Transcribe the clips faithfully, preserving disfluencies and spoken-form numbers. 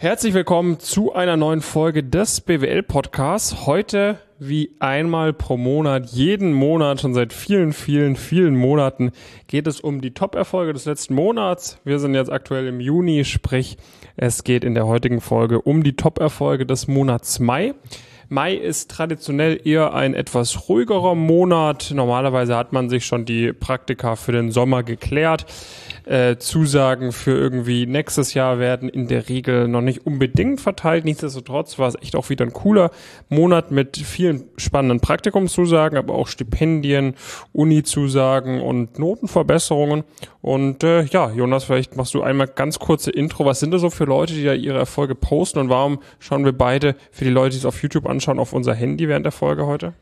Herzlich willkommen zu einer neuen Folge des B W L-Podcasts. Heute wie einmal pro Monat, jeden Monat, schon seit vielen, vielen, vielen Monaten geht es um die Top-Erfolge des letzten Monats. Wir sind jetzt aktuell im Juni, sprich es geht in der heutigen Folge um die Top-Erfolge des Monats Mai. Mai ist traditionell eher ein etwas ruhigerer Monat. Normalerweise hat man sich schon die Praktika für den Sommer geklärt. Äh, Zusagen für irgendwie nächstes Jahr werden in der Regel noch nicht unbedingt verteilt. Nichtsdestotrotz war es echt auch wieder ein cooler Monat mit vielen spannenden Praktikumszusagen, aber auch Stipendien, Uni-Zusagen und Notenverbesserungen. Und äh, ja, Jonas, vielleicht machst du einmal ganz kurze Intro. Was sind das so für Leute, die da ihre Erfolge posten, und warum schauen wir beide, für die Leute, die es auf YouTube anschauen, auf unser Handy während der Folge heute?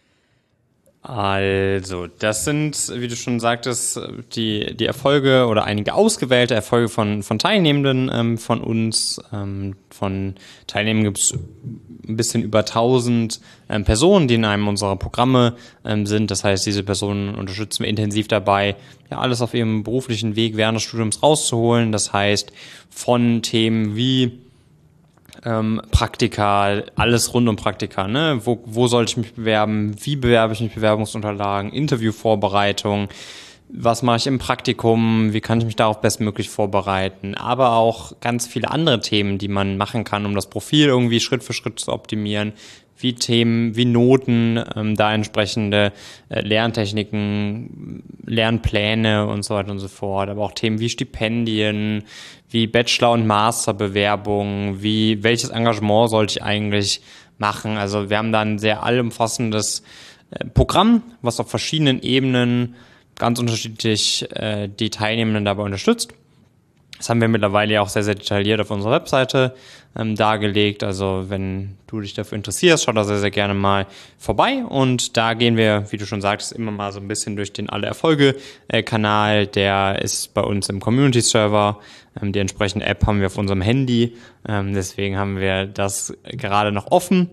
Also, das sind, wie du schon sagtest, die, die Erfolge oder einige ausgewählte Erfolge von, von Teilnehmenden ähm, von uns. Ähm, von Teilnehmenden gibt es ein bisschen über tausend ähm, Personen, die in einem unserer Programme ähm, sind. Das heißt, diese Personen unterstützen wir intensiv dabei, ja, alles auf ihrem beruflichen Weg während des Studiums rauszuholen. Das heißt, von Themen wie Ähm, Praktika, alles rund um Praktika, ne? Wo, wo sollte ich mich bewerben? Wie bewerbe ich mich? Bewerbungsunterlagen, Interviewvorbereitung, was mache ich im Praktikum? Wie kann ich mich darauf bestmöglich vorbereiten? Aber auch ganz viele andere Themen, die man machen kann, um das Profil irgendwie Schritt für Schritt zu optimieren. Wie Themen, wie Noten, ähm, da entsprechende äh, Lerntechniken, Lernpläne und so weiter und so fort. Aber auch Themen wie Stipendien, wie Bachelor- und Masterbewerbungen, wie welches Engagement sollte ich eigentlich machen. Also wir haben da ein sehr allumfassendes äh, Programm, was auf verschiedenen Ebenen ganz unterschiedlich äh, die Teilnehmenden dabei unterstützt. Das haben wir mittlerweile ja auch sehr, sehr detailliert auf unserer Webseite ähm, dargelegt. Also wenn du dich dafür interessierst, schau da sehr, sehr gerne mal vorbei. Und da gehen wir, wie du schon sagst, immer mal so ein bisschen durch den Alle-Erfolge-Kanal. Der ist bei uns im Community-Server. Ähm, die entsprechende App haben wir auf unserem Handy. Ähm, deswegen haben wir das gerade noch offen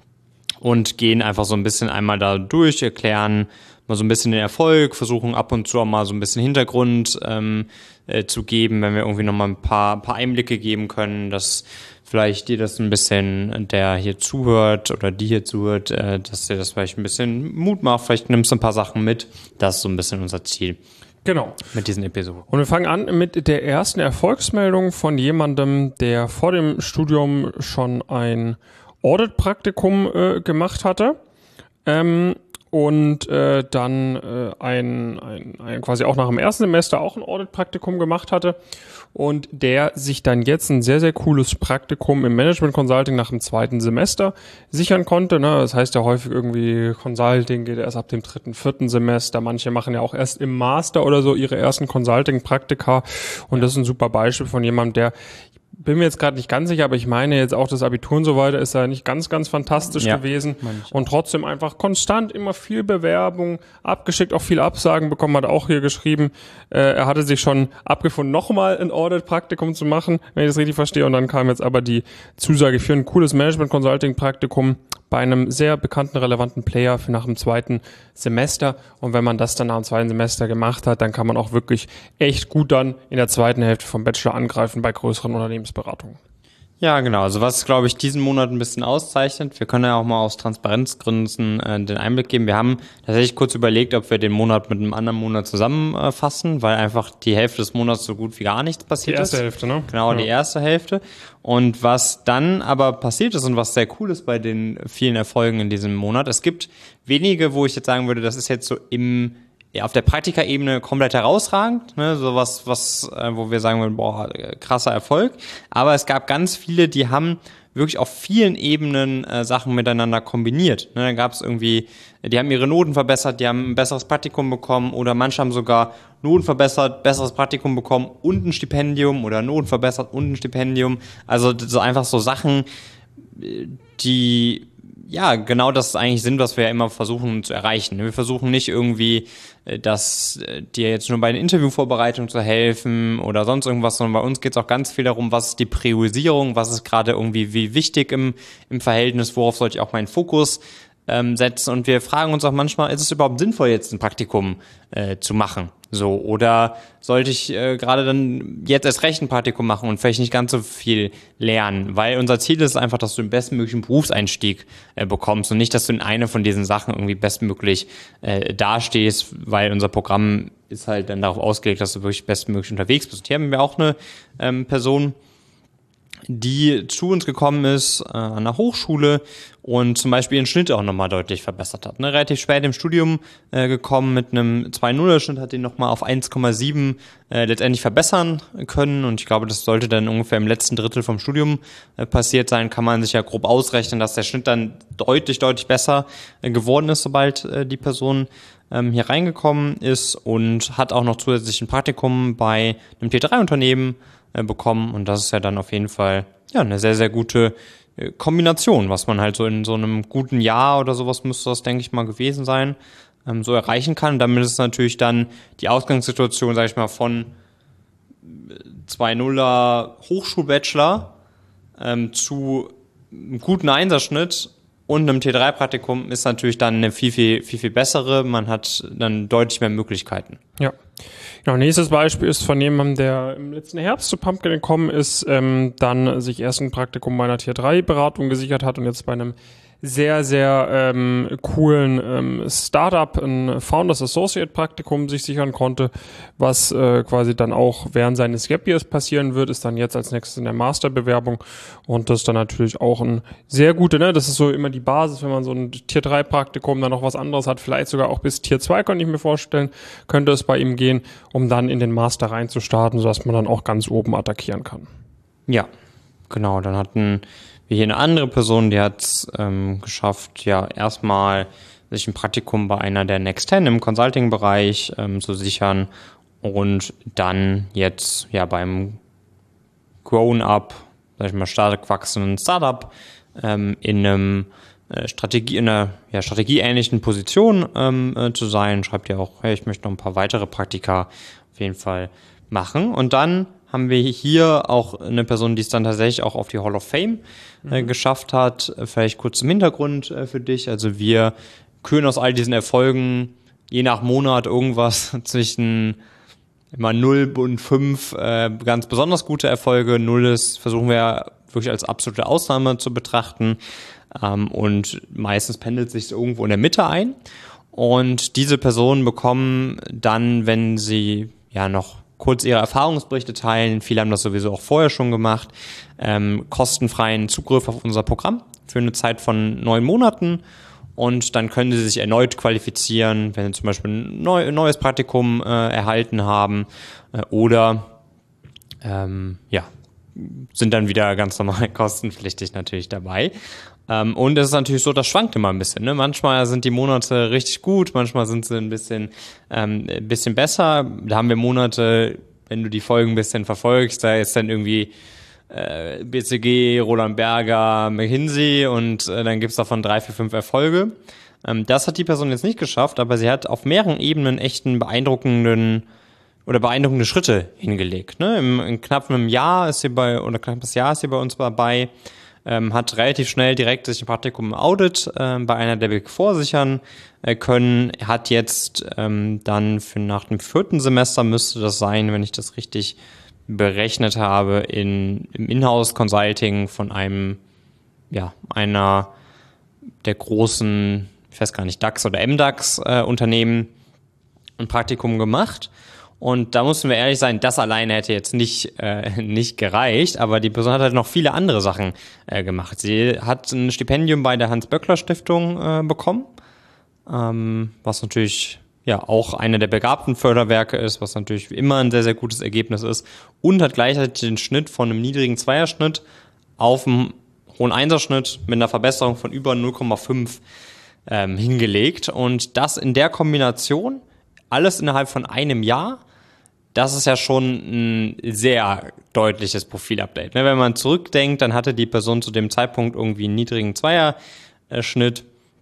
und gehen einfach so ein bisschen einmal da durch, erklären mal so ein bisschen den Erfolg, versuchen ab und zu auch mal so ein bisschen Hintergrund ähm, äh, zu geben, wenn wir irgendwie noch mal ein paar, paar Einblicke geben können, dass vielleicht dir das ein bisschen, der hier zuhört oder die hier zuhört, äh, dass dir das vielleicht ein bisschen Mut macht, vielleicht nimmst du ein paar Sachen mit. Das ist so ein bisschen unser Ziel. Genau. Mit diesen Episoden. Und wir fangen an mit der ersten Erfolgsmeldung von jemandem, der vor dem Studium schon ein Audit-Praktikum äh, gemacht hatte. Ähm, und äh, dann äh, ein, ein, ein quasi auch nach dem ersten Semester auch ein Audit-Praktikum gemacht hatte und der sich dann jetzt ein sehr, sehr cooles Praktikum im Management Consulting nach dem zweiten Semester sichern konnte. Ne? Das heißt ja häufig irgendwie, Consulting geht erst ab dem dritten, vierten Semester. Manche machen ja auch erst im Master oder so ihre ersten Consulting-Praktika, und das ist ein super Beispiel von jemandem, der, bin mir jetzt gerade nicht ganz sicher, aber ich meine jetzt auch das Abitur und so weiter ist ja nicht ganz, ganz fantastisch ja, gewesen und trotzdem einfach konstant immer viel Bewerbung abgeschickt, auch viele Absagen bekommen, hat auch hier geschrieben, äh, er hatte sich schon abgefunden, nochmal ein Audit-Praktikum zu machen, wenn ich das richtig verstehe, und dann kam jetzt aber die Zusage für ein cooles Management-Consulting-Praktikum bei einem sehr bekannten, relevanten Player für nach dem zweiten Semester, und wenn man das dann nach dem zweiten Semester gemacht hat, dann kann man auch wirklich echt gut dann in der zweiten Hälfte vom Bachelor angreifen bei größeren Unternehmensberatungen. Ja, genau. Also was, glaube ich, diesen Monat ein bisschen auszeichnet, wir können ja auch mal aus Transparenzgründen äh, den Einblick geben. Wir haben tatsächlich kurz überlegt, ob wir den Monat mit einem anderen Monat zusammenfassen, äh, weil einfach die Hälfte des Monats so gut wie gar nichts passiert ist. Die erste ist. Hälfte, ne? Genau, ja. Die erste Hälfte. Und was dann aber passiert ist und was sehr cool ist bei den vielen Erfolgen in diesem Monat, es gibt wenige, wo ich jetzt sagen würde, das ist jetzt so im ja, auf der Praktikaebene komplett herausragend, ne, sowas, was, äh, wo wir sagen würden, boah, krasser Erfolg. Aber es gab ganz viele, die haben wirklich auf vielen Ebenen äh, Sachen miteinander kombiniert. Ne, da gab es irgendwie, die haben ihre Noten verbessert, die haben ein besseres Praktikum bekommen, oder manche haben sogar Noten verbessert, besseres Praktikum bekommen und ein Stipendium, oder Noten verbessert und ein Stipendium. Also so einfach so Sachen, die ja, genau das ist eigentlich Sinn, was wir ja immer versuchen zu erreichen. Wir versuchen nicht irgendwie, dass dir jetzt nur bei den Interviewvorbereitungen zu helfen oder sonst irgendwas, sondern bei uns geht es auch ganz viel darum, was ist die Priorisierung, was ist gerade irgendwie wie wichtig im, im Verhältnis, worauf sollte ich auch meinen Fokus ähm, setzen und wir fragen uns auch manchmal, ist es überhaupt sinnvoll, jetzt ein Praktikum äh, zu machen? So, oder sollte ich äh, gerade dann jetzt erst recht ein Praktikum machen und vielleicht nicht ganz so viel lernen? Weil unser Ziel ist einfach, dass du den bestmöglichen Berufseinstieg äh, bekommst und nicht, dass du in einer von diesen Sachen irgendwie bestmöglich äh, dastehst, weil unser Programm ist halt dann darauf ausgelegt, dass du wirklich bestmöglich unterwegs bist. Und hier haben wir auch eine ähm, Person, die zu uns gekommen ist äh, an der Hochschule und zum Beispiel ihren Schnitt auch nochmal deutlich verbessert hat. Ne? Relativ spät im Studium äh, gekommen mit einem zwei Komma null Schnitt, hat den nochmal auf eins Komma sieben äh, letztendlich verbessern können und ich glaube, das sollte dann ungefähr im letzten Drittel vom Studium äh, passiert sein. Kann man sich ja grob ausrechnen, dass der Schnitt dann deutlich, deutlich besser äh, geworden ist, sobald äh, die Person ähm, hier reingekommen ist und hat auch noch zusätzlich ein Praktikum bei einem T drei Unternehmen bekommen und das ist ja dann auf jeden Fall ja eine sehr, sehr gute Kombination, was man halt so in so einem guten Jahr oder sowas müsste das, denke ich mal, gewesen sein, ähm, so erreichen kann. Damit ist natürlich dann die Ausgangssituation, sage ich mal, von zwei Komma nuller Hochschulbachelor ähm, zu einem guten Einserschnitt und einem T drei Praktikum ist natürlich dann eine viel, viel, viel, viel bessere. Man hat dann deutlich mehr Möglichkeiten. Ja. Genau, nächstes Beispiel ist von jemandem, der im letzten Herbst zu Pumpkin gekommen ist, ähm, dann sich erst ein Praktikum bei einer Tier drei Beratung gesichert hat und jetzt bei einem sehr, sehr ähm, coolen ähm, Startup ein Founders Associate Praktikum sich sichern konnte, was äh, quasi dann auch während seines Gap Years passieren wird, ist dann jetzt als nächstes in der Masterbewerbung und das ist dann natürlich auch ein sehr gute, ne, das ist so immer die Basis, wenn man so ein Tier drei Praktikum dann noch was anderes hat, vielleicht sogar auch bis Tier zwei, könnte ich mir vorstellen, könnte es bei ihm gehen, um dann in den Master reinzustarten, sodass man dann auch ganz oben attackieren kann. Ja, genau, dann hatten wie hier eine andere Person, die hat es ähm, geschafft, ja, erstmal sich ein Praktikum bei einer der Next Ten im Consulting-Bereich ähm, zu sichern und dann jetzt ja beim Grown-up, sag ich mal, stark wachsenden Startup ähm, in einem äh, Strategie, in einer ja, strategieähnlichen Position ähm, äh, zu sein. Schreibt ja auch, hey, ich möchte noch ein paar weitere Praktika auf jeden Fall machen. Und dann haben wir hier auch eine Person, die es dann tatsächlich auch auf die Hall of Fame äh, mhm. geschafft hat. Vielleicht kurz zum Hintergrund äh, für dich. Also wir küren aus all diesen Erfolgen je nach Monat irgendwas zwischen immer null und fünf äh, ganz besonders gute Erfolge. null ist, versuchen wir wirklich als absolute Ausnahme zu betrachten. Ähm, und meistens pendelt sich irgendwo in der Mitte ein. Und diese Personen bekommen dann, wenn sie ja noch kurz ihre Erfahrungsberichte teilen, viele haben das sowieso auch vorher schon gemacht, ähm, kostenfreien Zugriff auf unser Programm für eine Zeit von neun Monaten und dann können sie sich erneut qualifizieren, wenn sie zum Beispiel ein neu, neues Praktikum äh, erhalten haben äh, oder ähm, ja, sind dann wieder ganz normal kostenpflichtig natürlich dabei. Um, und es ist natürlich so, das schwankt immer ein bisschen. Ne? Manchmal sind die Monate richtig gut, manchmal sind sie ein bisschen, ähm, ein bisschen besser. Da haben wir Monate, wenn du die Folgen ein bisschen verfolgst, da ist dann irgendwie äh, B C G, Roland Berger, McKinsey und äh, dann gibt's davon drei, vier, fünf Erfolge. Ähm, das hat die Person jetzt nicht geschafft, aber sie hat auf mehreren Ebenen echt einen beeindruckenden oder beeindruckende Schritte hingelegt. Ne? Im, in knapp einem Jahr ist sie bei, oder knappes Jahr ist sie bei uns dabei. Ähm, hat relativ schnell direkt sich ein Praktikum im Audit äh, bei einer der Big Four sichern äh, können, hat jetzt ähm, dann für nach dem vierten Semester müsste das sein, wenn ich das richtig berechnet habe, in, im Inhouse-Consulting von einem, ja, einer der großen, ich weiß gar nicht, DAX oder M DAX äh, Unternehmen ein Praktikum gemacht. Und da mussten wir ehrlich sein, das alleine hätte jetzt nicht äh, nicht gereicht, aber die Person hat halt noch viele andere Sachen äh, gemacht. Sie hat ein Stipendium bei der Hans-Böckler-Stiftung äh, bekommen, ähm, was natürlich ja auch eine der begabten Förderwerke ist, was natürlich immer ein sehr, sehr gutes Ergebnis ist und hat gleichzeitig den Schnitt von einem niedrigen Zweierschnitt auf einen hohen Einserschnitt mit einer Verbesserung von über null Komma fünf ähm, hingelegt. Und das in der Kombination, alles innerhalb von einem Jahr, das ist ja schon ein sehr deutliches Profilupdate. Wenn man zurückdenkt, dann hatte die Person zu dem Zeitpunkt irgendwie einen niedrigen Zweierschnitt,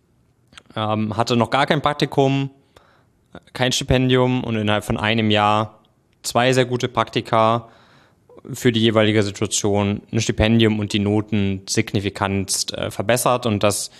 ähm, hatte noch gar kein Praktikum, kein Stipendium und innerhalb von einem Jahr zwei sehr gute Praktika für die jeweilige Situation, ein Stipendium und die Noten signifikant äh, verbessert und das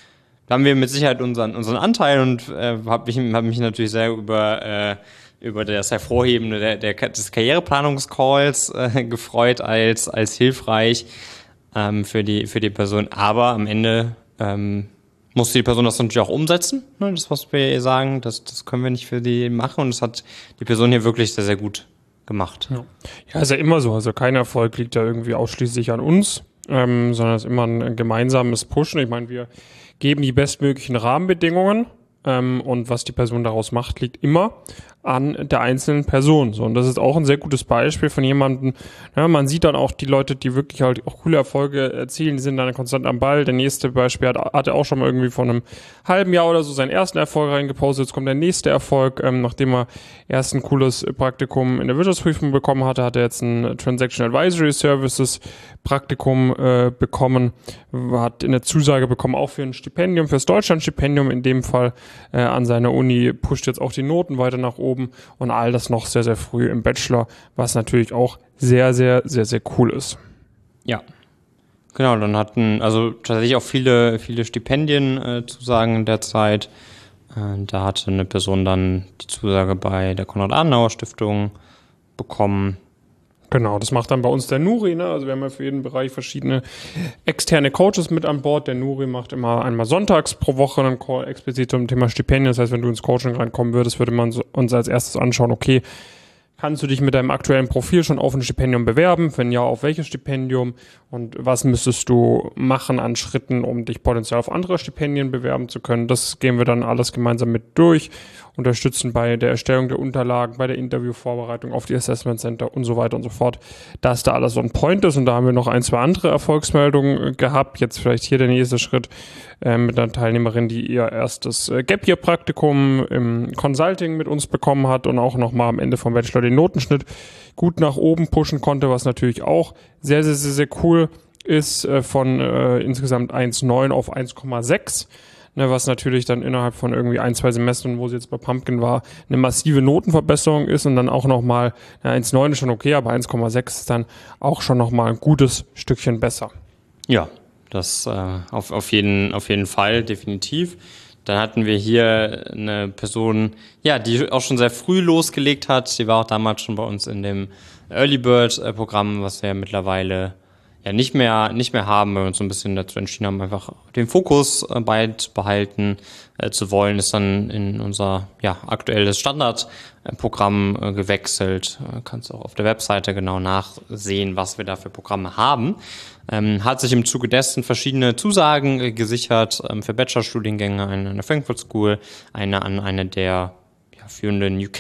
da haben wir mit Sicherheit unseren, unseren Anteil und äh, habe mich, hab mich natürlich sehr über, äh, über das Hervorheben der, der, des Karriereplanungscalls äh, gefreut als, als hilfreich ähm, für, die, für die Person. Aber am Ende ähm, musste die Person das natürlich auch umsetzen, ne? Das, was wir ihr sagen, das, das können wir nicht für die machen und das hat die Person hier wirklich sehr, sehr gut gemacht. Ja, ja, ist ja immer so. Also kein Erfolg liegt ja irgendwie ausschließlich an uns, ähm, sondern es ist immer ein, ein gemeinsames Pushen. Ich meine, wir geben die bestmöglichen Rahmenbedingungen ähm, und was die Person daraus macht, liegt immer an der einzelnen Person. So, und das ist auch ein sehr gutes Beispiel von jemandem, ja, man sieht dann auch die Leute, die wirklich halt auch coole Erfolge erzielen, die sind dann konstant am Ball. Der nächste Beispiel hat, hat er auch schon mal irgendwie vor einem halben Jahr oder so seinen ersten Erfolg reingepostet. Jetzt kommt der nächste Erfolg, ähm, nachdem er erst ein cooles Praktikum in der Wirtschaftsprüfung bekommen hatte, hat er jetzt ein Transaction Advisory Services Praktikum äh, bekommen, hat eine Zusage bekommen, auch für ein Stipendium, fürs Deutschlandstipendium in dem Fall äh, an seiner Uni, pusht jetzt auch die Noten weiter nach oben und all das noch sehr, sehr früh im Bachelor, was natürlich auch sehr, sehr, sehr, sehr cool ist. Ja, genau, dann hatten also tatsächlich auch viele, viele Stipendienzusagen äh, in der Zeit. Äh, da hatte eine Person dann die Zusage bei der Konrad-Adenauer-Stiftung bekommen. Genau, das macht dann bei uns der Nuri, ne? Also wir haben ja für jeden Bereich verschiedene externe Coaches mit an Bord. Der Nuri macht immer einmal sonntags pro Woche einen Call explizit zum Thema Stipendien. Das heißt, wenn du ins Coaching reinkommen würdest, würde man uns als erstes anschauen, okay, kannst du dich mit deinem aktuellen Profil schon auf ein Stipendium bewerben? Wenn ja, auf welches Stipendium? Und was müsstest du machen an Schritten, um dich potenziell auf andere Stipendien bewerben zu können? Das gehen wir dann alles gemeinsam mit durch, unterstützen bei der Erstellung der Unterlagen, bei der Interviewvorbereitung auf die Assessment Center und so weiter und so fort, dass da alles on point ist. Und da haben wir noch ein, zwei andere Erfolgsmeldungen gehabt. Jetzt vielleicht hier der nächste Schritt äh, mit einer Teilnehmerin, die ihr erstes äh, Gap Year Praktikum im Consulting mit uns bekommen hat und auch nochmal am Ende vom Bachelor den Notenschnitt gut nach oben pushen konnte, was natürlich auch sehr, sehr, sehr, sehr cool ist, äh, von äh, insgesamt eins Komma neun auf eins Komma sechs. Ne, was natürlich dann innerhalb von irgendwie ein, zwei Semestern, wo sie jetzt bei Pumpkin war, eine massive Notenverbesserung ist und dann auch nochmal, eins Komma neun ist schon okay, aber eins Komma sechs ist dann auch schon nochmal ein gutes Stückchen besser. Ja, das äh, auf, auf, jeden, auf jeden Fall, definitiv. Dann hatten wir hier eine Person, ja, die auch schon sehr früh losgelegt hat. Sie war auch damals schon bei uns in dem Early Bird Programm, was wir ja mittlerweile ja nicht mehr nicht mehr haben, weil wir uns so ein bisschen dazu entschieden haben, einfach den Fokus äh, beibehalten äh, zu wollen, ist dann in unser ja aktuelles Standardprogramm äh, gewechselt. Äh, kannst auch auf der Webseite genau nachsehen, was wir da für Programme haben. Ähm, hat sich im Zuge dessen verschiedene Zusagen äh, gesichert ähm, für Bachelorstudiengänge, eine an der Frankfurt School, eine an eine der ja, führenden U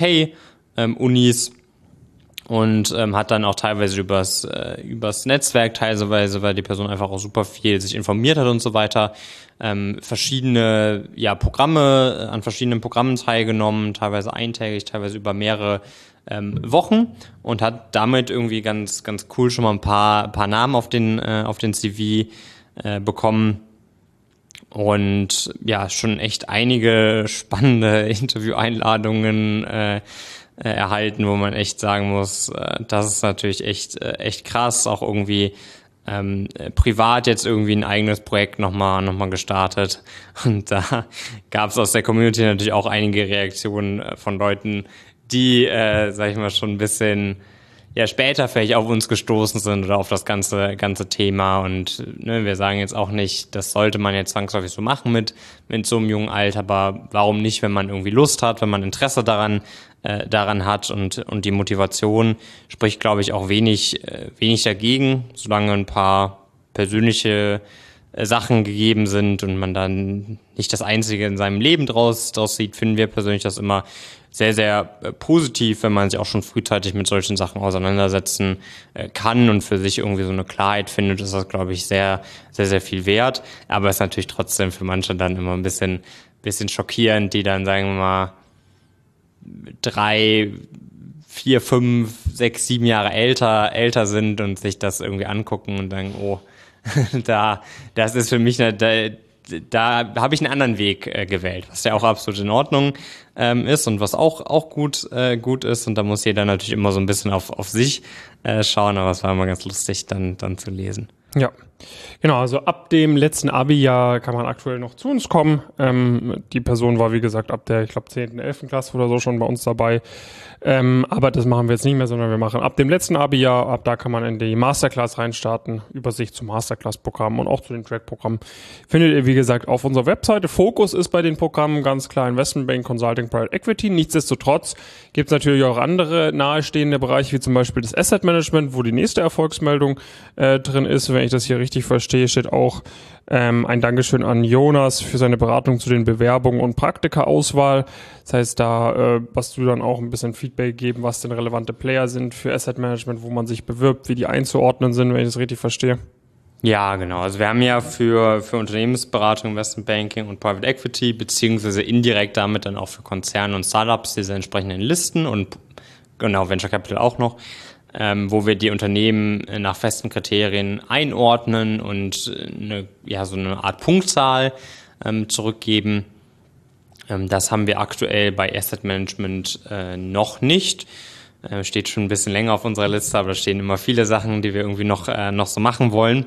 K-Unis. Und ähm, hat dann auch teilweise übers, äh, übers Netzwerk, teilweise, weil die Person einfach auch super viel sich informiert hat und so weiter, ähm, verschiedene ja Programme, an verschiedenen Programmen teilgenommen, teilweise eintägig, teilweise über mehrere ähm, Wochen und hat damit irgendwie ganz ganz cool schon mal ein paar paar Namen auf den äh, auf den C V äh, bekommen. Und ja, schon echt einige spannende Intervieweinladungen äh, Äh, erhalten, wo man echt sagen muss, äh, das ist natürlich echt äh, echt krass, auch irgendwie ähm, äh, privat jetzt irgendwie ein eigenes Projekt nochmal noch mal gestartet und da gab es aus der Community natürlich auch einige Reaktionen äh, von Leuten, die, äh, sag ich mal, schon ein bisschen ja später vielleicht auf uns gestoßen sind oder auf das ganze ganze Thema und ne, wir sagen jetzt auch nicht, das sollte man jetzt zwangsläufig so machen mit mit so einem jungen Alter, aber warum nicht, wenn man irgendwie Lust hat, wenn man Interesse daran äh, daran hat und und die Motivation spricht, glaube ich, auch wenig äh, wenig dagegen, solange ein paar persönliche äh, Sachen gegeben sind und man dann nicht das Einzige in seinem Leben draus draus sieht, finden wir persönlich das immer sehr, sehr äh, positiv, wenn man sich auch schon frühzeitig mit solchen Sachen auseinandersetzen äh, kann und für sich irgendwie so eine Klarheit findet, ist das, glaube ich, sehr, sehr, sehr viel wert. Aber es ist natürlich trotzdem für manche dann immer ein bisschen, bisschen schockierend, die dann, sagen wir mal, drei, vier, fünf, sechs, sieben Jahre älter, älter sind und sich das irgendwie angucken und sagen, oh, da, das ist für mich eine, da, da habe ich einen anderen Weg äh, gewählt, was ja auch absolut in Ordnung ähm, ist und was auch auch gut äh, gut ist und da muss jeder natürlich immer so ein bisschen auf auf sich äh, schauen, aber es war immer ganz lustig dann dann zu lesen. Ja, Genau, also ab dem letzten Abi-Jahr kann man aktuell noch zu uns kommen. Ähm, die Person war, wie gesagt, ab der, ich glaube, zehnten, elften Klasse oder so schon bei uns dabei. Ähm, aber das machen wir jetzt nicht mehr, sondern wir machen ab dem letzten Abi-Jahr, ab da kann man in die Masterclass reinstarten, Übersicht zum Masterclass-Programm und auch zu den Track-Programmen. Findet ihr, wie gesagt, auf unserer Webseite. Fokus ist bei den Programmen ganz klar Investmentbank, Consulting, Private Equity. Nichtsdestotrotz gibt es natürlich auch andere nahestehende Bereiche, wie zum Beispiel das Asset Management, wo die nächste Erfolgsmeldung äh, drin ist. Wenn ich das hier richtig verstehe, steht auch ähm, ein Dankeschön an Jonas für seine Beratung zu den Bewerbungen und Praktika-Auswahl. Das heißt, da äh, was du dann auch ein bisschen Feedback geben, was denn relevante Player sind für Asset Management, wo man sich bewirbt, wie die einzuordnen sind, wenn ich das richtig verstehe. Ja, genau. Also wir haben ja für, für Unternehmensberatung, Investment Banking und Private Equity, beziehungsweise indirekt damit dann auch für Konzerne und Startups diese entsprechenden Listen und genau Venture Capital auch noch, ähm, wo wir die Unternehmen nach festen Kriterien einordnen und eine, ja, so eine Art Punktzahl ähm, zurückgeben. Ähm, das haben wir aktuell bei Asset Management äh, noch nicht. Äh, steht schon ein bisschen länger auf unserer Liste, aber da stehen immer viele Sachen, die wir irgendwie noch, äh, noch so machen wollen.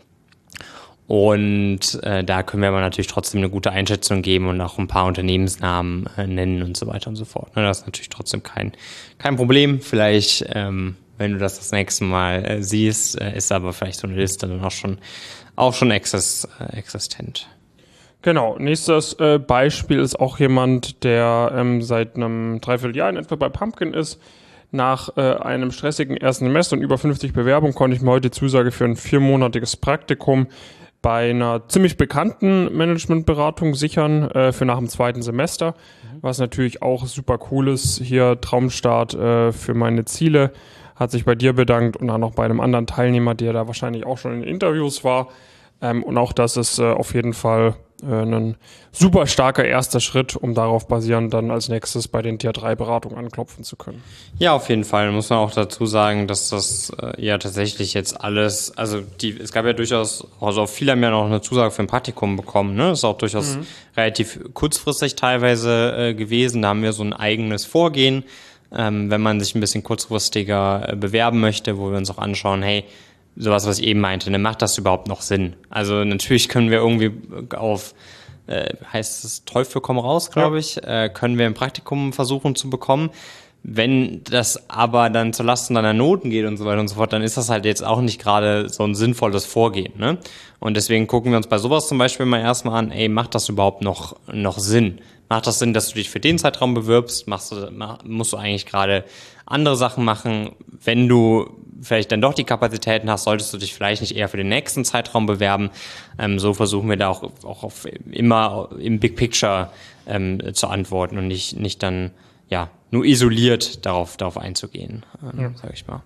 Und äh, da können wir aber natürlich trotzdem eine gute Einschätzung geben und auch ein paar Unternehmensnamen äh, nennen und so weiter und so fort. Ne, das ist natürlich trotzdem kein, kein Problem. Vielleicht, ähm, wenn du das das nächste Mal äh, siehst, äh, ist aber vielleicht so eine Liste dann auch schon, auch schon exist, äh, existent. Genau, nächstes äh, Beispiel ist auch jemand, der ähm, seit einem Dreivierteljahr in etwa bei Pumpkin ist. Nach äh, einem stressigen ersten Semester und über fünfzig Bewerbungen konnte ich mir heute die Zusage für ein viermonatiges Praktikum bei einer ziemlich bekannten Managementberatung sichern äh, für nach dem zweiten Semester, mhm. was natürlich auch super cool ist. Hier Traumstart äh, für meine Ziele, hat sich bei dir bedankt und dann noch bei einem anderen Teilnehmer, der da wahrscheinlich auch schon in Interviews war. Ähm, und auch das ist äh, auf jeden Fall äh, ein super starker erster Schritt, um darauf basierend dann als nächstes bei den Tier drei Beratungen anklopfen zu können. Ja, auf jeden Fall. Muss man auch dazu sagen, dass das äh, ja tatsächlich jetzt alles, also die, es gab ja durchaus, also viele haben ja noch eine Zusage für ein Praktikum bekommen, ne? Das ist auch durchaus mhm. relativ kurzfristig teilweise äh, gewesen. Da haben wir so ein eigenes Vorgehen, ähm, wenn man sich ein bisschen kurzfristiger äh, bewerben möchte, wo wir uns auch anschauen, hey, sowas, was ich eben meinte, ne, macht das überhaupt noch Sinn? Also natürlich können wir irgendwie auf, äh, heißt es Teufel komm raus, glaube ja. ich, äh, können wir ein Praktikum versuchen zu bekommen. Wenn das aber dann zu Lasten deiner Noten geht und so weiter und so fort, dann ist das halt jetzt auch nicht gerade so ein sinnvolles Vorgehen, ne? Und deswegen gucken wir uns bei sowas zum Beispiel mal erstmal an, ey, macht das überhaupt noch, noch Sinn? Macht das Sinn, dass du dich für den Zeitraum bewirbst? Machst du, mach, musst du eigentlich gerade andere Sachen machen? Wenn du vielleicht dann doch die Kapazitäten hast, solltest du dich vielleicht nicht eher für den nächsten Zeitraum bewerben. Ähm, so versuchen wir da auch, auch auf, immer im Big Picture ähm, zu antworten und nicht, nicht dann ja nur isoliert darauf, darauf einzugehen, ähm, ja. sag ich mal.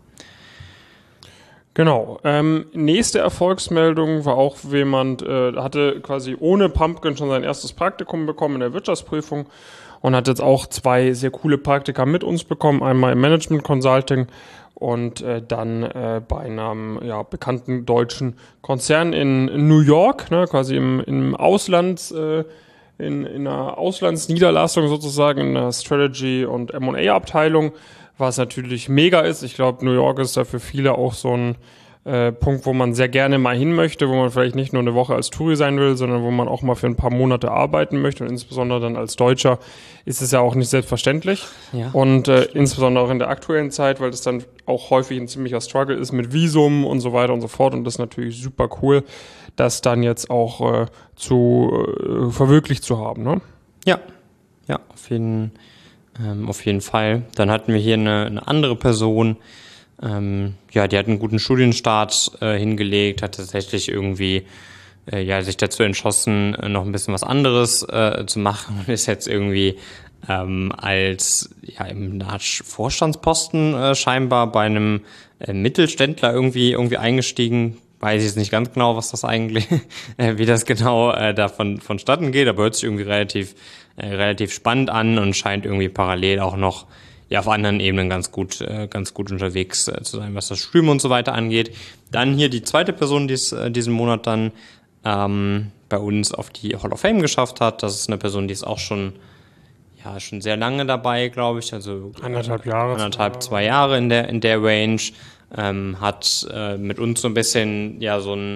Genau. Ähm, nächste Erfolgsmeldung war auch jemand, äh, hatte quasi ohne Pumpkin schon sein erstes Praktikum bekommen in der Wirtschaftsprüfung und hat jetzt auch zwei sehr coole Praktika mit uns bekommen. Einmal im Management Consulting und äh, dann äh, bei einem ja, bekannten deutschen Konzern in, in New York, ne, quasi im, im Auslands, äh, in, in einer Auslandsniederlassung sozusagen, in einer Strategy- und M und A-Abteilung, was natürlich mega ist. Ich glaube, New York ist da für viele auch so ein äh, Punkt, wo man sehr gerne mal hin möchte, wo man vielleicht nicht nur eine Woche als Touri sein will, sondern wo man auch mal für ein paar Monate arbeiten möchte. Und insbesondere dann als Deutscher ist es ja auch nicht selbstverständlich. Ja. Und äh, insbesondere auch in der aktuellen Zeit, weil das dann auch häufig ein ziemlicher Struggle ist mit Visum und so weiter und so fort. Und das ist natürlich super cool, das dann jetzt auch äh, zu äh, verwirklicht zu haben, ne? Ja, ja, auf jeden Fall. Ähm, auf jeden Fall. Dann hatten wir hier eine, eine andere Person, ähm, ja, die hat einen guten Studienstart äh, hingelegt, hat tatsächlich irgendwie äh, ja, sich dazu entschlossen, äh, noch ein bisschen was anderes äh, zu machen und ist jetzt irgendwie ähm, als ja, im Vorstandsposten äh, scheinbar bei einem äh, Mittelständler irgendwie irgendwie eingestiegen. Weiß ich jetzt nicht ganz genau, was das eigentlich, äh, wie das genau äh, davon vonstatten geht, aber hört sich irgendwie relativ äh, relativ spannend an und scheint irgendwie parallel auch noch ja auf anderen Ebenen ganz gut äh, ganz gut unterwegs äh, zu sein, was das Studium und so weiter angeht. Dann hier die zweite Person, die es äh, diesen Monat dann ähm, bei uns auf die Hall of Fame geschafft hat. Das ist eine Person, die ist auch schon ja schon sehr lange dabei, glaube ich, also anderthalb Jahre, anderthalb zwei Jahre in der in der Range. Ähm, hat äh, mit uns so ein bisschen ja so einen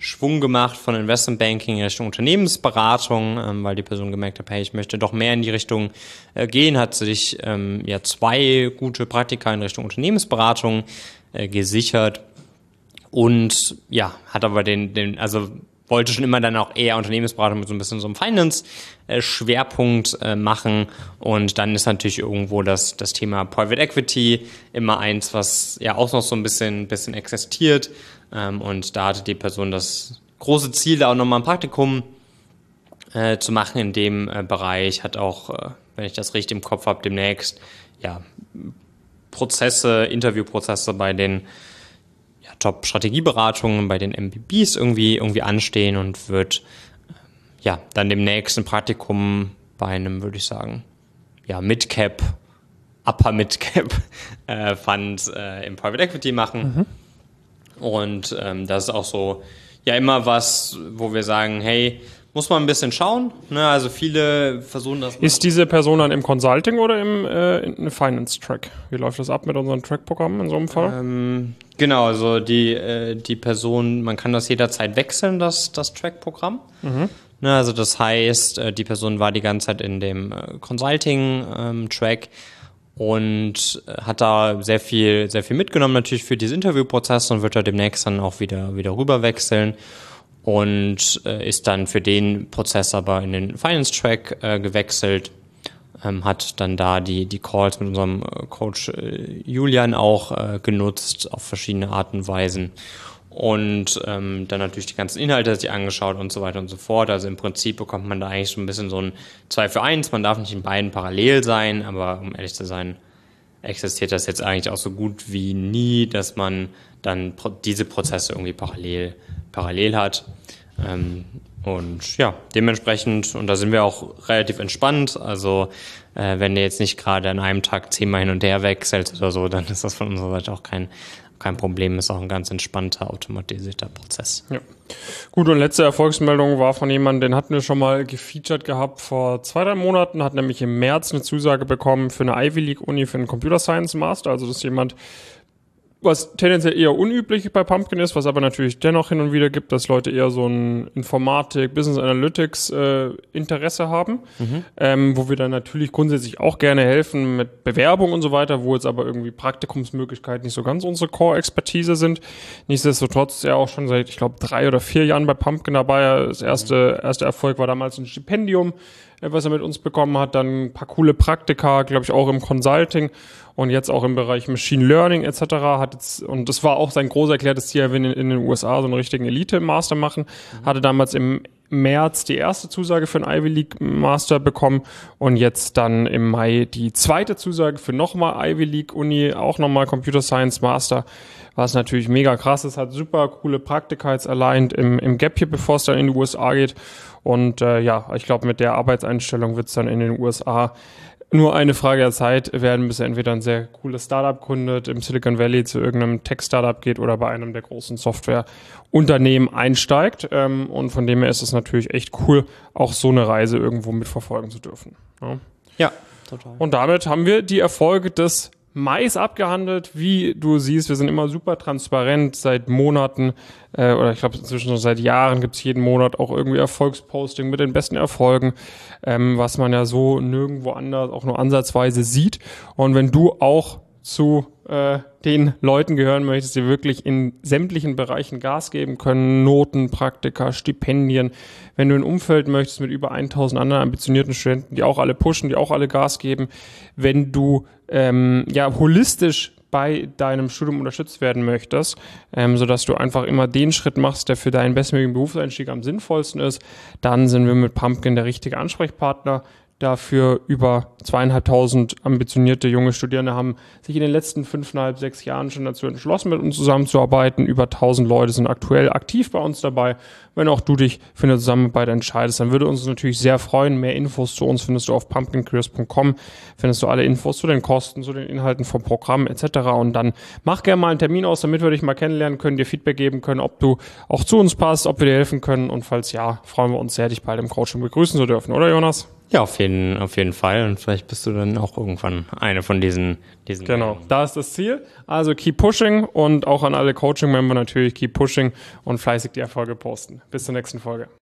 Schwung gemacht von Investmentbanking in Richtung Unternehmensberatung, ähm, weil die Person gemerkt hat, hey, ich möchte doch mehr in die Richtung äh, gehen, hat sich ähm, ja zwei gute Praktika in Richtung Unternehmensberatung äh, gesichert und ja, hat aber den, den, also wollte schon immer dann auch eher Unternehmensberatung mit so ein bisschen so einem Finance-Schwerpunkt äh, machen und dann ist natürlich irgendwo das, das Thema Private Equity immer eins, was ja auch noch so ein bisschen, bisschen existiert. Und da hatte die Person das große Ziel, da auch nochmal ein Praktikum äh, zu machen in dem äh, Bereich. Hat auch, äh, wenn ich das richtig im Kopf habe, demnächst ja, Prozesse, Interviewprozesse bei den ja, Top-Strategieberatungen, bei den M B Bs irgendwie, irgendwie anstehen und wird äh, ja, dann demnächst ein Praktikum bei einem, würde ich sagen, ja, Mid-Cap, Upper-Mid-Cap-Fund äh, im Private Equity machen. Mhm. Und ähm, das ist auch so, ja, immer was, wo wir sagen, hey, muss man ein bisschen schauen. Ne? Also viele versuchen das. Ist diese Person dann im Consulting oder im, äh, im Finance-Track? Wie läuft das ab mit unseren Track-Programmen in so einem Fall? Ähm, genau, also die, äh, die Person, man kann das jederzeit wechseln, das, das Track-Programm. Mhm. Ne? Also das heißt, äh, die Person war die ganze Zeit in dem äh, Consulting-Track. Ähm, Und hat da sehr viel, sehr viel mitgenommen natürlich für diese Interviewprozesse und wird da demnächst dann auch wieder, wieder rüber wechseln und äh, ist dann für den Prozess aber in den Finance-Track äh, gewechselt, ähm, hat dann da die, die Calls mit unserem Coach äh, Julian auch äh, genutzt auf verschiedene Arten und Weisen. Und ähm, dann natürlich die ganzen Inhalte sich angeschaut und so weiter und so fort. Also im Prinzip bekommt man da eigentlich so ein bisschen so ein zwei für eins. Man darf nicht in beiden parallel sein, aber um ehrlich zu sein, existiert das jetzt eigentlich auch so gut wie nie, dass man dann pro- diese Prozesse irgendwie parallel, parallel hat. Ähm, und ja, dementsprechend, und da sind wir auch relativ entspannt. Also äh, wenn du jetzt nicht gerade an einem Tag zehnmal hin und her wechselst oder so, dann ist das von unserer Seite auch kein Kein Problem, ist auch ein ganz entspannter, automatisierter Prozess. Ja. Gut, und letzte Erfolgsmeldung war von jemandem, den hatten wir schon mal gefeatured gehabt vor zwei, drei Monaten, hat nämlich im März eine Zusage bekommen für eine Ivy League Uni für einen Computer Science Master. Also das ist jemand, was tendenziell eher unüblich bei Pumpkin ist, was aber natürlich dennoch hin und wieder gibt, dass Leute eher so ein Informatik, Business Analytics äh, Interesse haben, mhm. ähm, wo wir dann natürlich grundsätzlich auch gerne helfen mit Bewerbung und so weiter, wo jetzt aber irgendwie Praktikumsmöglichkeiten nicht so ganz unsere Core-Expertise sind. Nichtsdestotrotz ist er auch schon seit, ich glaube, drei oder vier Jahren bei Pumpkin dabei. Das erste, mhm. erste Erfolg war damals ein Stipendium, was er mit uns bekommen hat, dann ein paar coole Praktika, glaube ich, auch im Consulting und jetzt auch im Bereich Machine Learning et cetera. Hat jetzt, und das war auch sein groß erklärtes Ziel, er will in, in den U S A so einen richtigen Elite-Master machen, mhm. hatte damals im März die erste Zusage für einen Ivy League Master bekommen und jetzt dann im Mai die zweite Zusage für nochmal Ivy League Uni, auch nochmal Computer Science Master, was natürlich mega krass ist, hat super coole Praktika jetzt allein im, im Gap hier, bevor es dann in die U S A geht. Und äh, ja, ich glaube, mit der Arbeitseinstellung wird es dann in den U S A nur eine Frage der Zeit werden, bis er entweder ein sehr cooles Startup gründet, im Silicon Valley zu irgendeinem Tech-Startup geht oder bei einem der großen Softwareunternehmen einsteigt. Ähm, und von dem her ist es natürlich echt cool, auch so eine Reise irgendwo mitverfolgen zu dürfen. Ja, ja, total. Und damit haben wir die Erfolge des Mais abgehandelt. Wie du siehst, wir sind immer super transparent seit Monaten äh, oder ich glaube inzwischen schon seit Jahren gibt es jeden Monat auch irgendwie Erfolgsposting mit den besten Erfolgen, ähm, was man ja so nirgendwo anders auch nur ansatzweise sieht. Und wenn du auch zu äh, den Leuten gehören möchtest, die wirklich in sämtlichen Bereichen Gas geben können, Noten, Praktika, Stipendien, wenn du ein Umfeld möchtest mit über tausend anderen ambitionierten Studenten, die auch alle pushen, die auch alle Gas geben, wenn du ähm, ja holistisch bei deinem Studium unterstützt werden möchtest, ähm, sodass du einfach immer den Schritt machst, der für deinen bestmöglichen Berufseinstieg am sinnvollsten ist, dann sind wir mit Pumpkin der richtige Ansprechpartner. Dafür über zweieinhalbtausend ambitionierte junge Studierende haben sich in den letzten fünfeinhalb, sechs Jahren schon dazu entschlossen, mit uns zusammenzuarbeiten. Über tausend Leute sind aktuell aktiv bei uns dabei. Wenn auch du dich für eine Zusammenarbeit entscheidest, dann würde uns natürlich sehr freuen. Mehr Infos zu uns findest du auf pumpkin careers punkt com. Findest du alle Infos zu den Kosten, zu den Inhalten vom Programm et cetera. Und dann mach gerne mal einen Termin aus, damit wir dich mal kennenlernen können, dir Feedback geben können, ob du auch zu uns passt, ob wir dir helfen können. Und falls ja, freuen wir uns sehr, dich bei dem Coaching begrüßen zu dürfen. Oder Jonas? Ja, auf jeden, auf jeden Fall. Und vielleicht bist du dann auch irgendwann eine von diesen. diesen genau, da ist das Ziel. Also keep pushing und auch an alle Coaching-Member natürlich keep pushing und fleißig die Erfolge posten. Bis zur nächsten Folge.